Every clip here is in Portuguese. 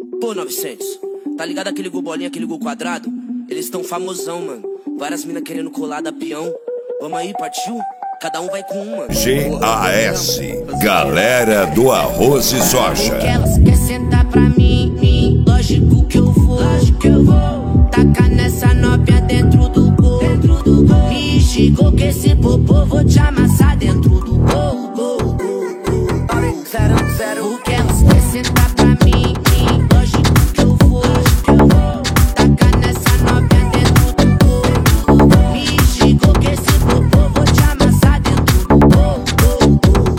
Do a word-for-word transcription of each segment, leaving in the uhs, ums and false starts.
Pô, novecentos, tá ligado aquele gol bolinha, aquele gol quadrado? Eles tão famosão, mano. Várias minas querendo colar da peão. Vamos aí, partiu? Cada um vai com uma. G A S, Galera do Arroz e Soja. Porque elas querem sentar pra mim, mim. Lógico que eu vou, lógico que eu vou. Tacar nessa novinha dentro do gol, dentro do gol. Me chegou que esse popô vou te amassar dentro do gol, gol, gol, gol. Zero, zero. Porque elas querem sentar pra mim, mim. Lógico que eu vou, lógico que eu vou. Tacar nessa novinha dentro do gol. Me chegou que esse popô vou te amassar dentro do gol, gol,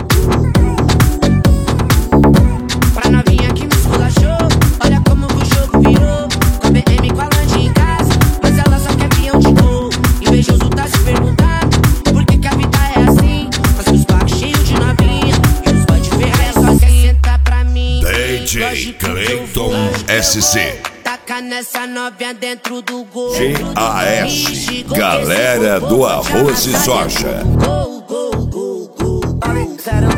gol. Pra novinha que me esculachou, olha como o jogo virou. Com a B M com a lanche em casa, mas ela só quer peão de gol. Invejoso tá se perguntando por que que a vida é assim. Mas os pacos cheios de novinha e os boy de ferrar só quer sentar pra mim. D J Clayton S C. Taca nessa novinha dentro do gol. G A S, Galera do Arroz e Soja. Gol, gol, gol, gol, gol.